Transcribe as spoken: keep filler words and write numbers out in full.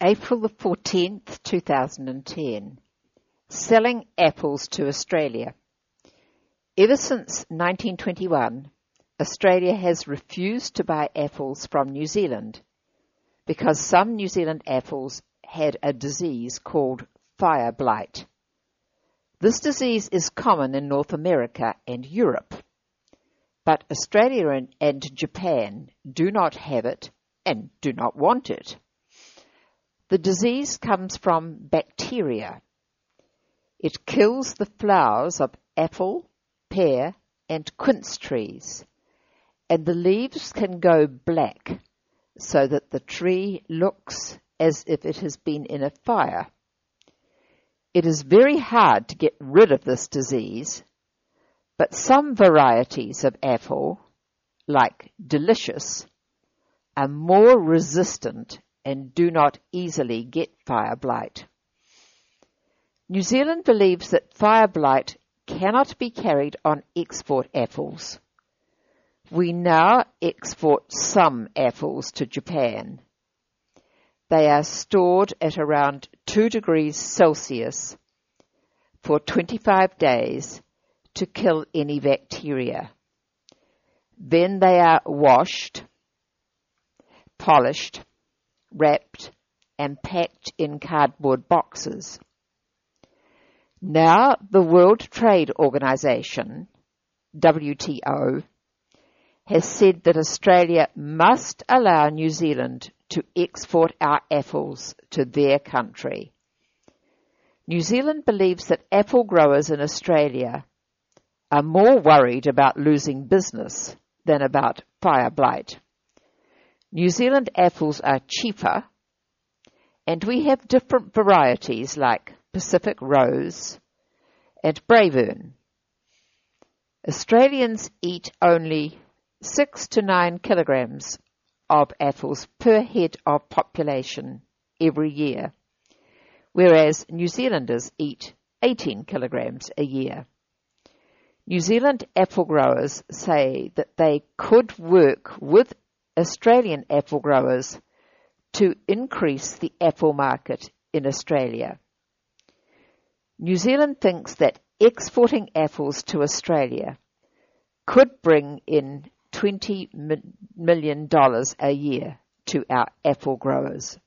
April the fourteenth, two thousand ten. Selling apples to Australia. Ever since nineteen twenty-one, Australia has refused to buy apples from New Zealand because some New Zealand apples had a disease called fire blight. This disease is common in North America and Europe, but Australia and, and Japan do not have it and do not want it. The disease comes from bacteria. It kills the flowers of apple, pear, and quince trees, and the leaves can go black so that the tree looks as if it has been in a fire. It is very hard to get rid of this disease, but some varieties of apple, like Delicious, are more resistant and do not easily get fire blight. New Zealand believes that fire blight cannot be carried on export apples. We now export some apples to Japan. They are stored at around two degrees Celsius for twenty-five days to kill any bacteria. Then they are washed, polished, wrapped, and packed in cardboard boxes. Now the World Trade Organization, W T O, has said that Australia must allow New Zealand to export our apples to their country. New Zealand believes that apple growers in Australia are more worried about losing business than about fire blight. New Zealand apples are cheaper, and we have different varieties like Pacific Rose and Braeburn. Australians eat only six to nine kilograms of apples per head of population every year, whereas New Zealanders eat eighteen kilograms a year. New Zealand apple growers say that they could work with Australian apple growers to increase the apple market in Australia. New Zealand thinks that exporting apples to Australia could bring in twenty million dollars a year to our apple growers.